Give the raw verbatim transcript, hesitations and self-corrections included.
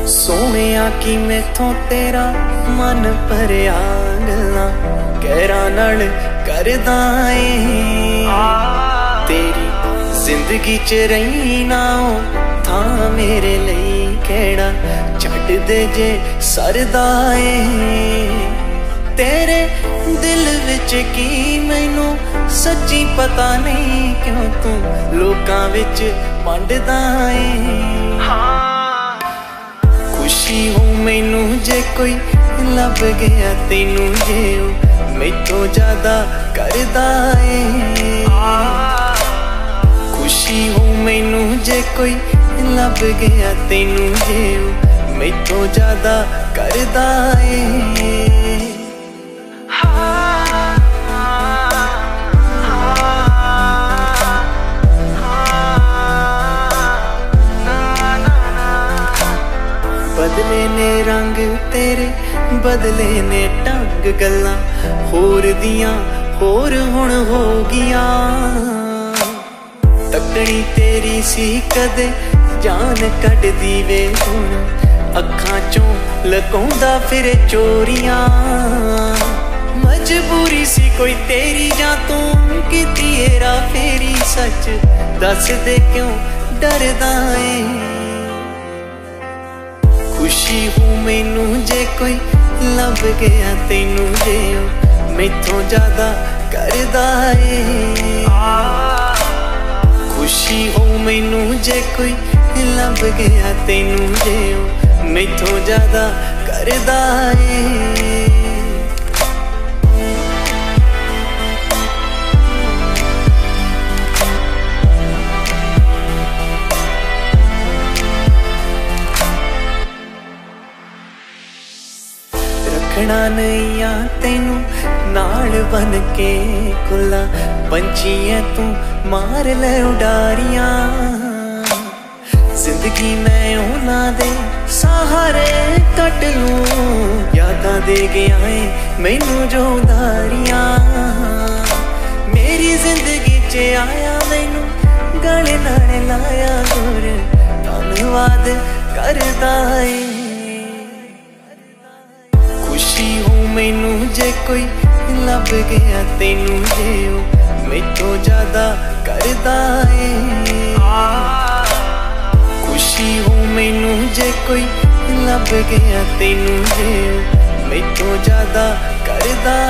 सोहणिया की मैथों तेरा मन भरिया गल्लां कहरां नाल करदा ऐ। तेरी जिंदगी च रही ना थां मेरे लई केड़ा छड्ड दे जे सरदा ऐ। तेरे दिल विच की मैनू सच्ची पता नहीं क्यों तू लोकां विच वंडदा ऐ। खुशी हो मैनू जे कोई लब गया तेनू जे मैथों ज्यादा करदा ऐ। खुशी हो मैनू जे कोई लब गया तेनू जे मैथों ज्यादा करदा ऐ। बदले ने रंग तेरे बदले ने ढंग गल्लां होर दियां होर हुण हो गियां। तकड़ी तेरी सी कदे जान कढदी वे हुण अखां चों लकाउंदा फिरे चोरियां। मजबूरी सी कोई तेरी जां तूं कीती हेरा फेरी सच दस दे क्यों डरदा ऐ। खुशी हूँ मैनू जे कोई लब गया तेनू जे मैथों ज्यादा करदा ऐ। खुशी हूँ मैनू जे कोई लब गया तेनू जे मैथों ज्यादा करदा ऐ। रखना नहीं आ तेनू नाल बन के खुला पंछियां तू मार ले उडारियां। जिंदगी मैं उन्हां दे सहारे कट लूं यादां दे गया है मैनू जो उधारियां। मेरी जिंदगी च आया मैनू गले नाल लाया गुर धन्नवाद करदा ऐ। खुशी हूँ मैनू जे कोई लब गया तेनू जे मैथों ज्यादा करदा ऐ। खुशी हूँ मैनू जे कोई लब गया तेनू जे मैथों ज्यादा करदा